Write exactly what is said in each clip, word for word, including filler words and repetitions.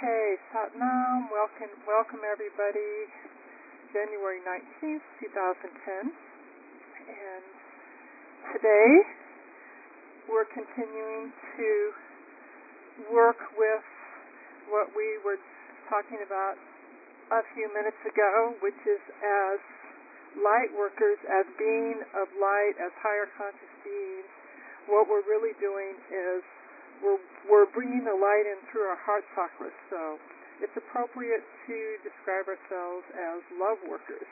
Okay, Satnam, welcome, welcome everybody. January nineteenth, twenty ten. And today we're continuing to work with what we were talking about a few minutes ago, which is as light workers, as being of light, as higher conscious beings. What we're really doing is We're, we're bringing the light in through our heart chakra, so it's appropriate to describe ourselves as love workers.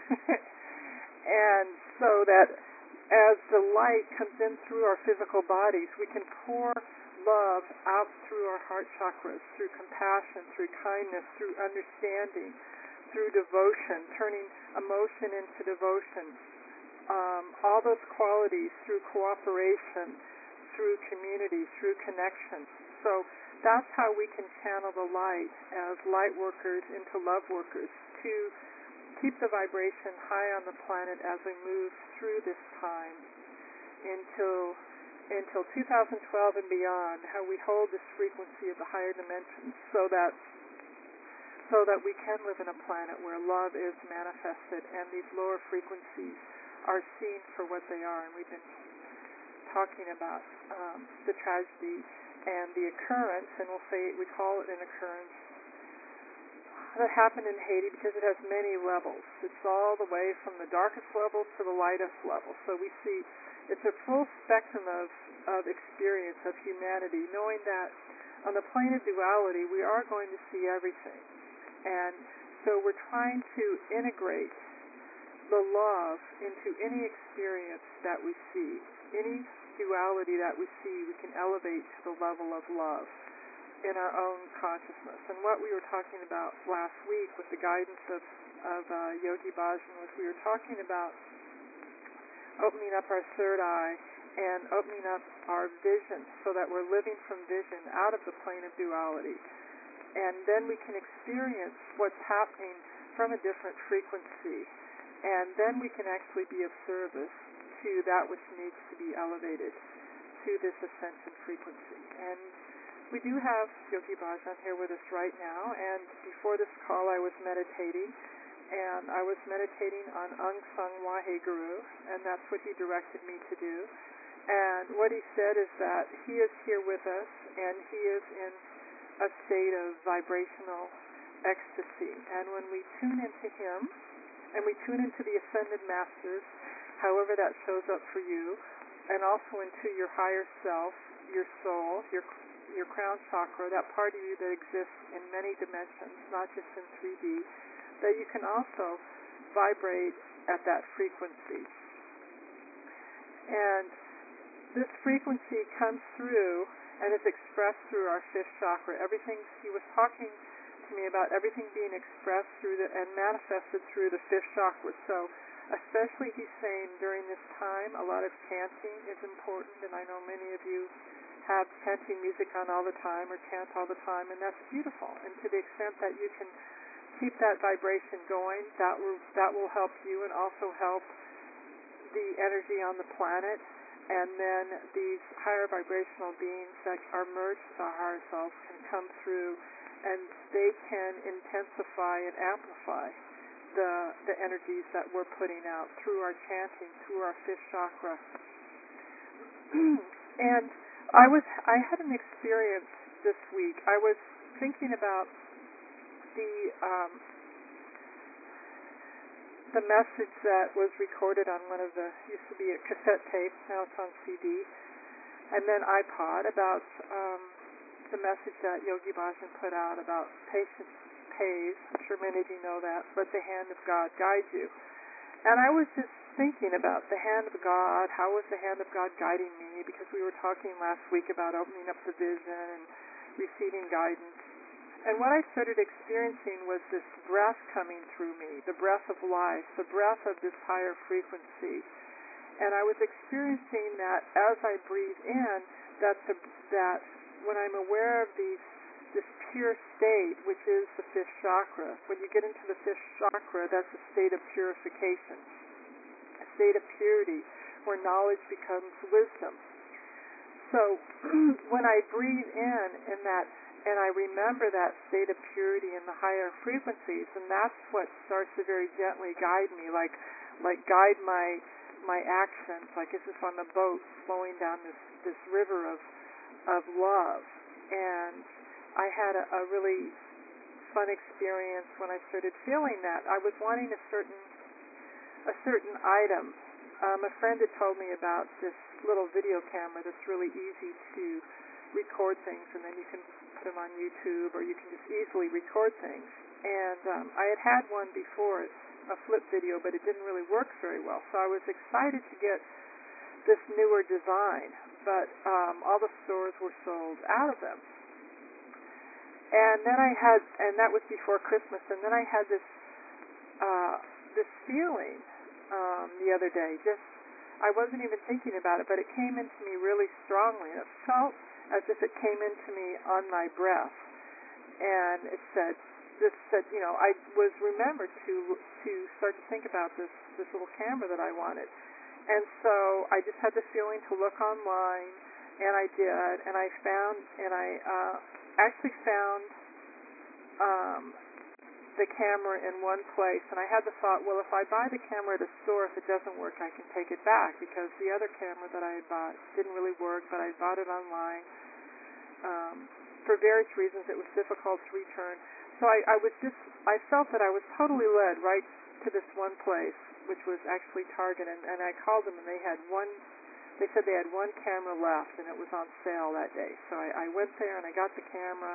And so that as the light comes in through our physical bodies, we can pour love out through our heart chakras, through compassion, through kindness, through understanding, through devotion, turning emotion into devotion, um, all those qualities through cooperation, through community, through connection. So that's how we can channel the light as light workers into love workers to keep the vibration high on the planet as we move through this time until until two thousand twelve and beyond, how we hold this frequency of the higher dimensions so that so that we can live in a planet where love is manifested and these lower frequencies are seen for what they are. And we've been talking about um, the tragedy and the occurrence, and we'll say we call it an occurrence that happened in Haiti because it has many levels. It's all the way from the darkest level to the lightest level. So we see it's a full spectrum of, of experience of humanity, knowing that on the plane of duality we are going to see everything. And so we're trying to integrate the love into any experience that we see. Any duality that we see, we can elevate to the level of love in our own consciousness. And what we were talking about last week with the guidance of, of uh, Yogi Bhajan was we were talking about opening up our third eye and opening up our vision so that we're living from vision out of the plane of duality. And then we can experience what's happening from a different frequency. And then we can actually be of service to that which needs to be elevated to this ascension frequency. And we do have Yogi Bhajan here with us right now, and before this call I was meditating, and I was meditating on Aung San Waheguru, and that's what he directed me to do. And what he said is that he is here with us, and he is in a state of vibrational ecstasy. And when we tune into him, and we tune into the Ascended Masters, however that shows up for you, and also into your higher self, your soul, your your crown chakra, that part of you that exists in many dimensions, not just in three D, that you can also vibrate at that frequency. And this frequency comes through and is expressed through our fifth chakra. Everything he was talking to me about, everything being expressed through the and manifested through the fifth chakra. So especially he's saying during this time a lot of chanting is important, and I know many of you have chanting music on all the time or chant all the time, and that's beautiful. And to the extent that you can keep that vibration going, that will that will help you and also help the energy on the planet. And then these higher vibrational beings that are merged with our higher selves can come through, and they can intensify and amplify the the energies that we're putting out through our chanting, through our fifth chakra. And I was I had an experience this week. I was thinking about the um, the message that was recorded on one of the used to be a cassette tape, now it's on C D, and then iPod, about um, the message that Yogi Bhajan put out about patience pays. I'm sure many of you know that, but the hand of God guides you. And I was just thinking about the hand of God. How was the hand of God guiding me? Because we were talking last week about opening up the vision and receiving guidance. And what I started experiencing was this breath coming through me, the breath of life, the breath of this higher frequency. And I was experiencing that as I breathe in, that the, that when I'm aware of these this pure state, which is the fifth chakra. When you get into the fifth chakra, that's a state of purification, a state of purity, where knowledge becomes wisdom. So when I breathe in in that and I remember that state of purity in the higher frequencies, and that's what starts to very gently guide me, like like guide my my actions, like as if I'm a boat flowing down this this river of of love. And I had a, a really fun experience when I started feeling that. I was wanting a certain a certain item. Um, a friend had told me about this little video camera that's really easy to record things, and then you can put them on YouTube, or you can just easily record things. And um, I had had one before, a flip video, but it didn't really work very well. So I was excited to get this newer design, but um, all the stores were sold out of them. And then I had, and that was before Christmas, and then I had this uh, this feeling um, the other day. Just, I wasn't even thinking about it, but it came into me really strongly. And it felt as if it came into me on my breath. And it said, this said, you know, I was remembered to to start to think about this this little camera that I wanted. And so I just had the feeling to look online, and I did, and I found, and I uh, actually found um, the camera in one place, and I had the thought, well, if I buy the camera at a store, if it doesn't work, I can take it back, because the other camera that I had bought didn't really work, but I bought it online. Um, for various reasons, it was difficult to return. So I, I was just, I felt that I was totally led right to this one place, which was actually Target, and, and I called them, and they had one, they said they had one camera left, and it was on sale that day. So I, I went there, and I got the camera,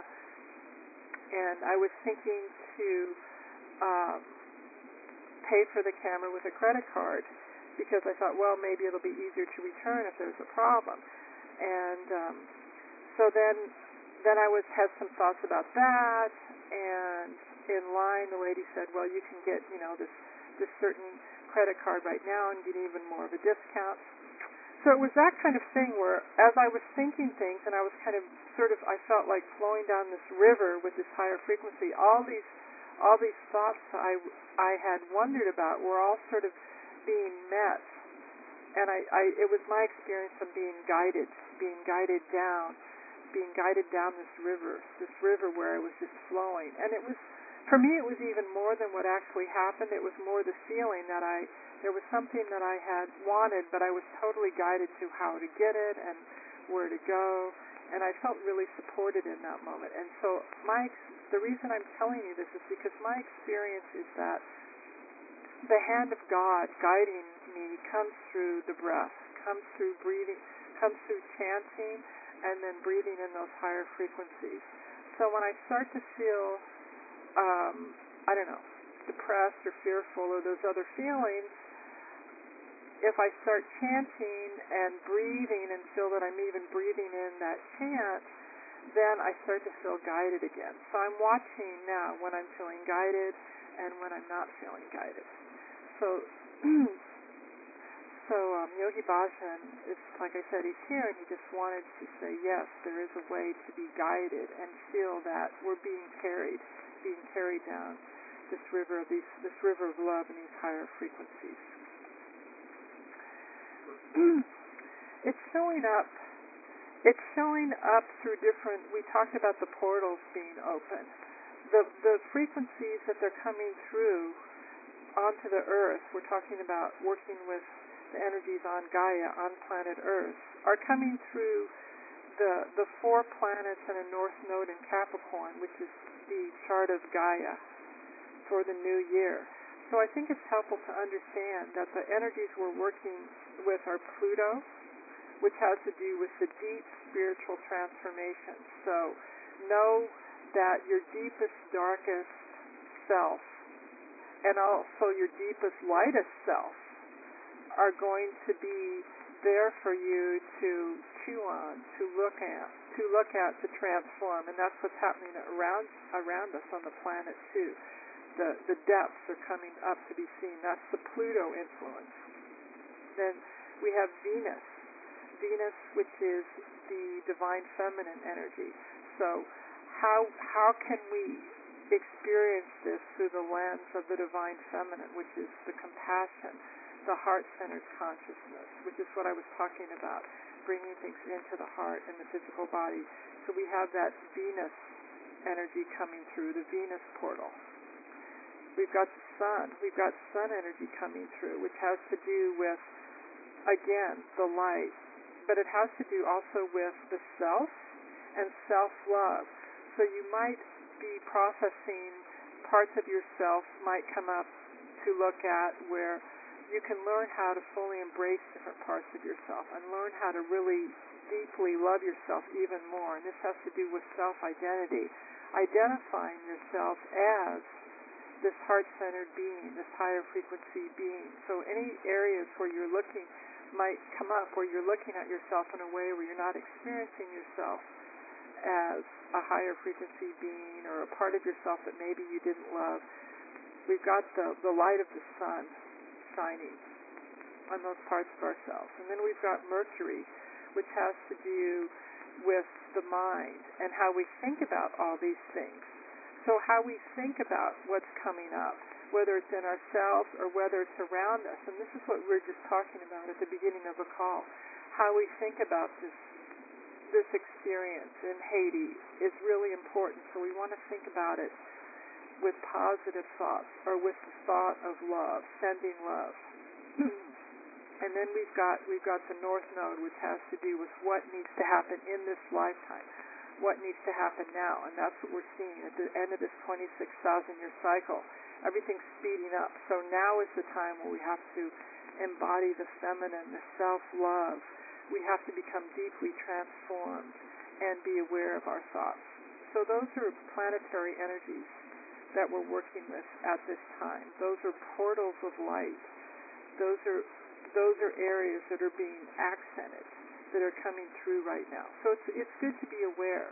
and I was thinking to um, pay for the camera with a credit card, because I thought, well, maybe it'll be easier to return if there's a problem. And um, so then then I was had some thoughts about that, and in line the lady said, well, you can get, you know, this this certain credit card right now and get even more of a discount. So it was that kind of thing where, as I was thinking things, and I was kind of sort of, I felt like flowing down this river with this higher frequency, all these all these thoughts I, I had wondered about were all sort of being met. And I, I it was my experience of being guided, being guided down, being guided down this river, this river where it was just flowing. And it was, for me, it was even more than what actually happened. It was more the feeling that I, there was something that I had wanted, but I was totally guided to how to get it and where to go. And I felt really supported in that moment. And so my, the reason I'm telling you this is because my experience is that the hand of God guiding me comes through the breath, comes through breathing, comes through chanting, and then breathing in those higher frequencies. So when I start to feel, um, I don't know, depressed or fearful or those other feelings, if I start chanting and breathing and feel that I'm even breathing in that chant, then I start to feel guided again. So I'm watching now when I'm feeling guided and when I'm not feeling guided. So So um, Yogi Bhajan, it's like I said, he's here, and he just wanted to say, yes, there is a way to be guided and feel that we're being carried, being carried down this river of these, this river of love and these higher frequencies. It's showing up. It's showing up through different. We talked about the portals being open. The the frequencies that they're coming through onto the earth. We're talking about working with the energies on Gaia, on planet Earth, are coming through the the four planets and a north node in Capricorn, which is the chart of Gaia for the new year. So I think it's helpful to understand that the energies we're working with are Pluto, which has to do with the deep spiritual transformation. So know that your deepest, darkest self and also your deepest, lightest self are going to be there for you to chew on, to look at, to look at, to transform, and that's what's happening around around us on the planet too. The the depths are coming up to be seen. That's the Pluto influence. Then we have Venus, Venus, which is the divine feminine energy. So how how can we experience this through the lens of the divine feminine, which is the compassion, the heart-centered consciousness, which is what I was talking about, bringing things into the heart and the physical body. So we have that Venus energy coming through, the Venus portal. We've got the sun. We've got sun energy coming through, which has to do with, again, the light. But it has to do also with the self and self-love. So you might be processing parts of yourself might come up to look at where you can learn how to fully embrace different parts of yourself and learn how to really deeply love yourself even more. And this has to do with self-identity, identifying yourself as this heart-centered being, this higher frequency being. So any areas where you're looking might come up where you're looking at yourself in a way where you're not experiencing yourself as a higher frequency being or a part of yourself that maybe you didn't love. We've got the, the light of the sun shining on those parts of ourselves. And then we've got Mercury, which has to do with the mind and how we think about all these things. So how we think about what's coming up, whether it's in ourselves or whether it's around us. And this is what we were just talking about at the beginning of the call. How we think about this this experience in Haiti is really important. So we want to think about it with positive thoughts or with the thought of love, sending love. And then we've got we've got the North Node, which has to do with what needs to happen in this lifetime, what needs to happen now. And that's what we're seeing at the end of this twenty-six thousand year cycle. Everything's speeding up. So now is the time where we have to embody the feminine, the self-love. We have to become deeply transformed and be aware of our thoughts. So those are planetary energies that we're working with at this time. Those are portals of light. Those are those are areas that are being accented, that are coming through right now. So it's it's good to be aware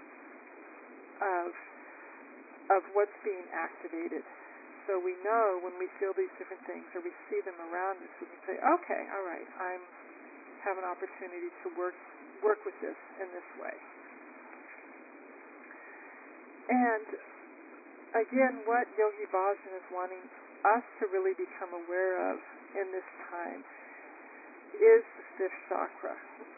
of of what's being activated. So we know when we feel these different things or we see them around us, we can say, okay, all right, I'm have an opportunity to work work with this in this way. And again, what Yogi Bhajan is wanting us to really become aware of in this time is the fifth chakra.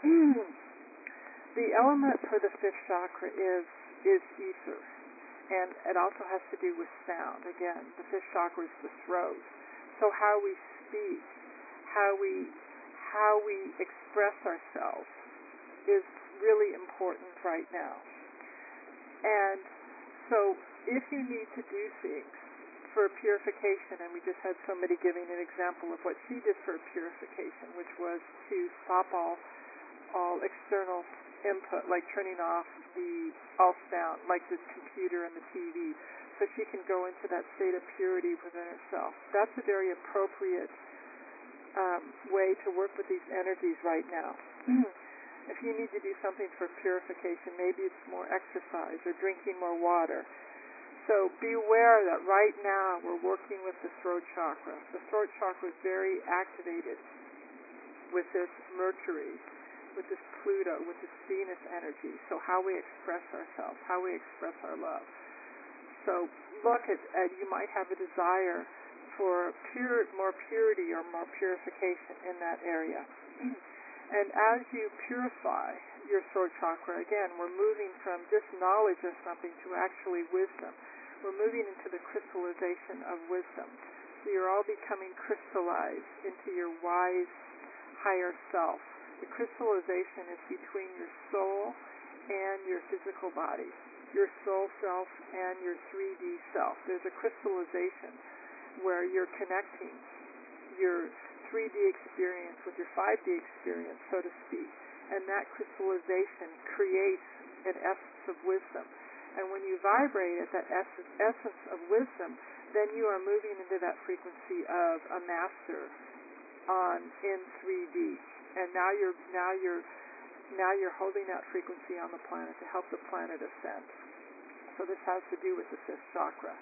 The element for the fifth chakra is is ether, and it also has to do with sound. Again, the fifth chakra is the throat. So how we speak, how we how we express ourselves is really important right now. And so if you need to do things for purification, and we just had somebody giving an example of what she did for purification, which was to stop all all external input, like turning off the all sound, like the computer and the T V, so she can go into that state of purity within herself. That's a very appropriate um, way to work with these energies right now. If you need to do something for purification, maybe it's more exercise or drinking more water. So be aware that right now we're working with the throat chakra. The throat chakra is very activated with this Mercury, with this Pluto, with this Venus energy. So how we express ourselves, how we express our love. So look at, at you might have a desire for pure, more purity or more purification in that area. And as you purify your throat chakra, again, we're moving from just knowledge of something to actually wisdom. We're moving into the crystallization of wisdom. So you're all becoming crystallized into your wise, higher self. The crystallization is between your soul and your physical body, your soul self and your three D self. There's a crystallization where you're connecting your three D experience with your five D experience, so to speak. And that crystallization creates an essence of wisdom. And when you vibrate at that essence of wisdom, then you are moving into that frequency of a master on in three D. And now you're now you're now you're holding that frequency on the planet to help the planet ascend. So this has to do with the fifth chakra.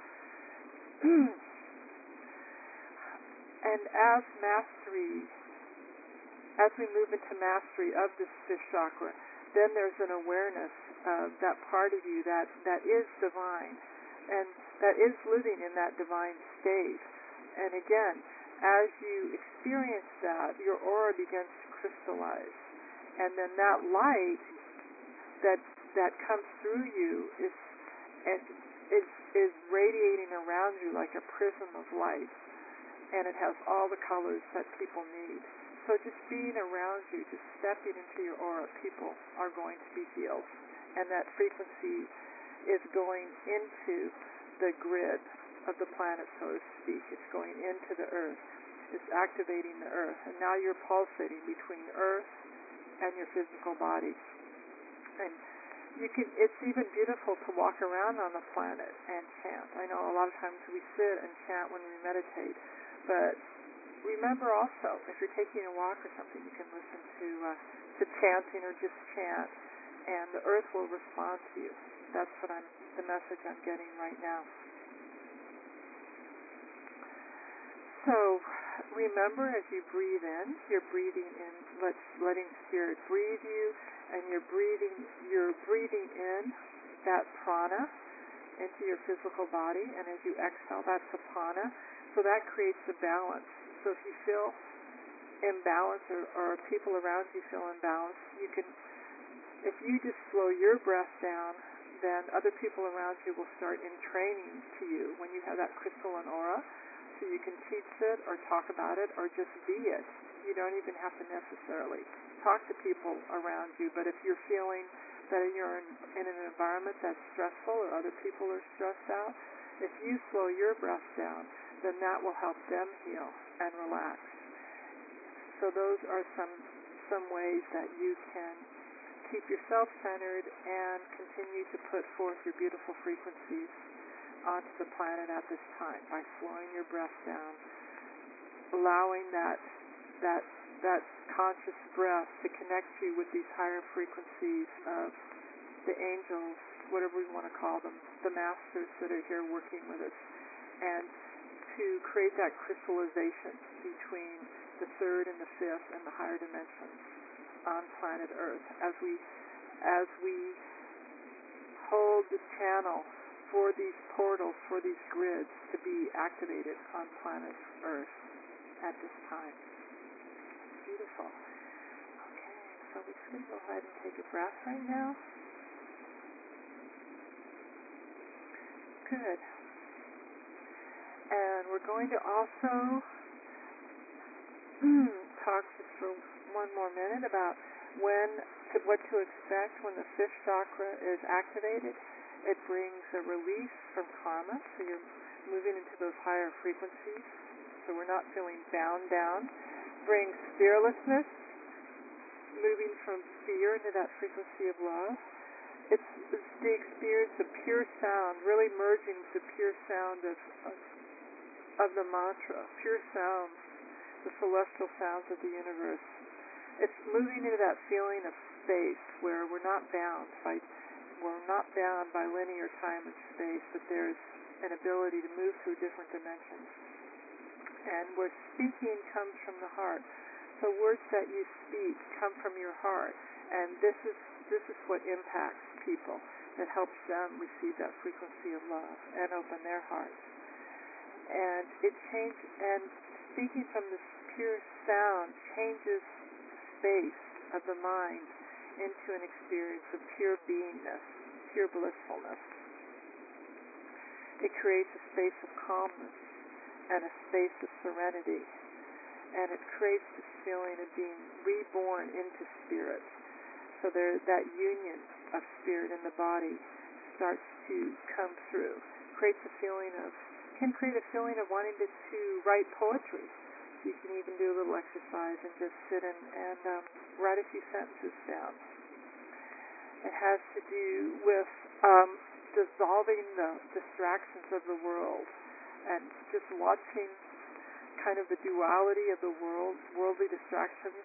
And as mastery, as we move into mastery of this fifth chakra, then there's an awareness of that part of you that, that is divine and that is living in that divine state. And again, as you experience that, your aura begins to crystallize. And then that light that that comes through you is and it is radiating around you like a prism of light, and it has all the colors that people need. So just being around you, just stepping into your aura, people are going to be healed. And that frequency is going into the grid of the planet, so to speak. It's going into the earth. It's activating the earth. And now you're pulsating between earth and your physical body. And you can, it's even beautiful to walk around on the planet and chant. I know a lot of times we sit and chant when we meditate, but remember also, if you're taking a walk or something, you can listen to uh, to chanting or just chant, and the earth will respond to you. That's what I'm, the message I'm getting right now. So remember, as you breathe in, you're breathing in, let, letting Spirit breathe you, and you're breathing, you're breathing in that prana into your physical body, and as you exhale, that's apana. So that creates a balance. So if you feel imbalance, or, or people around you feel imbalance, you can, if you just slow your breath down, then other people around you will start entraining to you when you have that crystalline aura. So you can teach it or talk about it or just be it. You don't even have to necessarily talk to people around you. But if you're feeling that you're in, in an environment that's stressful or other people are stressed out, if you slow your breath down, then that will help them heal and relax. So those are some some ways that you can keep yourself centered and continue to put forth your beautiful frequencies onto the planet at this time by slowing your breath down, allowing that that that conscious breath to connect you with these higher frequencies of the angels, whatever we want to call them, the masters that are here working with us, and to create that crystallization between the third and the fifth and the higher dimensions on planet Earth as we as we hold the channel for these portals, for these grids to be activated on planet Earth at this time. Beautiful. Okay, so we're just going to go ahead and take a breath right now. Good. And we're going to also talk just for one more minute about when, to, what to expect when the fifth chakra is activated. It brings a release from karma, so you're moving into those higher frequencies, so we're not feeling bound down. Brings fearlessness, moving from fear into that frequency of love. It's, it's the experience of pure sound, really merging with the pure sound of, of, of the mantra, pure sounds, the celestial sounds of the universe. It's moving into that feeling of space where we're not bound by We're not bound by linear time and space, but there's an ability to move through different dimensions. And where speaking comes from the heart. So words that you speak come from your heart. And this is this is what impacts people. It helps them receive that frequency of love and open their hearts. And it changes, and speaking from this pure sound changes space of the mind into an experience of pure beingness, pure blissfulness. It creates a space of calmness and a space of serenity, and it creates this feeling of being reborn into spirit. So there, that union of spirit and the body starts to come through. Creates a feeling of, can create a feeling of wanting to, to write poetry. You can even do a little exercise and just sit and, and um, write a few sentences down. It has to do with um, dissolving the distractions of the world and just watching kind of the duality of the world, worldly distractions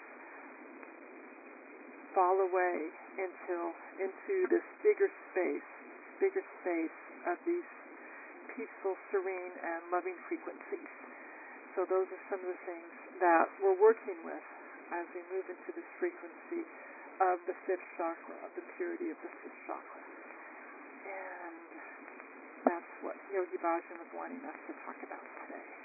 fall away until into this bigger space, bigger space of these peaceful, serene, and loving frequencies. So those are some of the things that we're working with as we move into this frequency of the fifth chakra, of the purity of the fifth chakra. And that's what Yogi Bhajan was wanting us to talk about today.